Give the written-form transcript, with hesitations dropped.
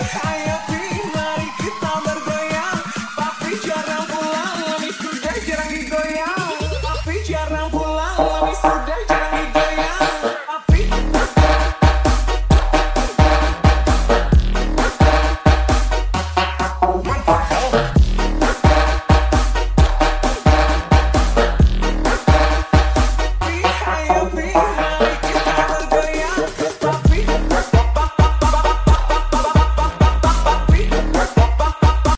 Ayo Pi, mari kita bergoyang. Tapi jarang pulang, Mami sudah jarang digoyang. Tapi jarang pulang, Mami sudah